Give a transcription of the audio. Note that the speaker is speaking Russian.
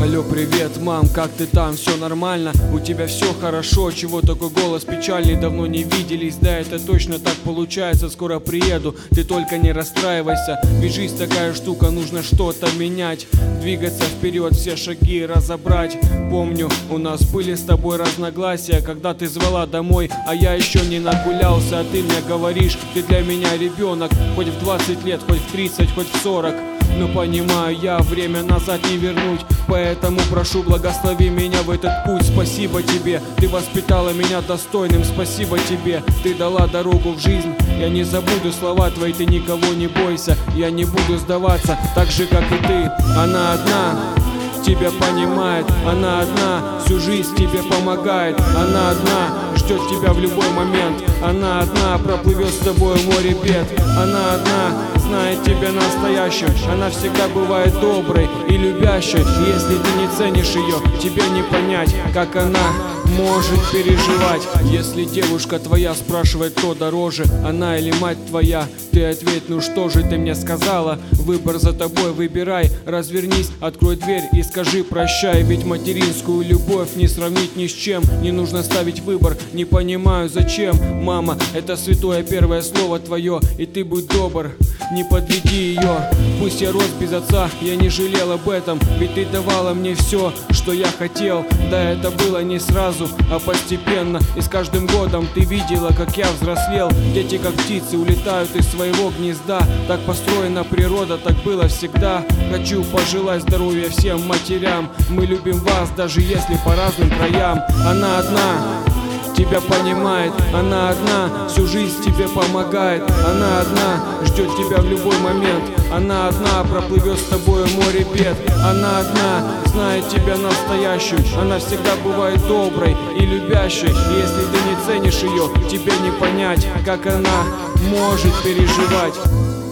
Алло, привет, мам, как ты там? Все нормально? У тебя все хорошо? Чего такой голос печальный? Давно не виделись. Да, это точно так получается. Скоро приеду, ты только не расстраивайся. Ведь жизнь такая штука, нужно что-то менять. Двигаться вперед, все шаги разобрать. Помню, у нас были с тобой разногласия, когда ты звала домой, а я еще не нагулялся. А ты мне говоришь, ты для меня ребенок. Хоть в 20 лет, хоть в 30, хоть в 40. Но понимаю я, время назад не вернуть. Поэтому прошу, благослови меня в этот путь. Спасибо тебе, ты воспитала меня достойным. Спасибо тебе, ты дала дорогу в жизнь. Я не забуду слова твои, ты никого не бойся. Я не буду сдаваться, так же как и ты. Она одна тебя понимает, она одна всю жизнь тебе помогает. Она одна ждет тебя в любой момент. Она одна проплывет с тобой море бед. Она одна знает тебя настоящим. Она всегда бывает доброй и любящей. Если ты не ценишь ее, тебе не понять, как она может переживать. Если девушка твоя спрашивает, кто дороже, она или мать твоя, ты ответь, ну что же ты мне сказала? Выбор за тобой, выбирай, развернись, открой дверь и скажи прощай. Ведь материнскую любовь не сравнить ни с чем. Не нужно ставить выбор, не понимаю зачем. Мама, это святое первое слово твое, и ты будь добр, не подведи ее. Пусть я рос без отца, я не жалел об этом. Ведь ты давала мне все, что я хотел. Да, это было не сразу, а постепенно. И с каждым годом ты видела, как я взрослел. Дети, как птицы, улетают из своего гнезда. Так построена природа, так было всегда. Хочу пожелать здоровья всем матерям. Мы любим вас, даже если по разным краям. Она одна тебя понимает, она одна всю жизнь тебе помогает. Она одна ждет тебя в любой момент. Она одна проплывет с тобой море бед. Она одна знает тебя настоящим. Она всегда бывает доброй и любящей. Если ты не ценишь ее, тебе не понять, как она может переживать.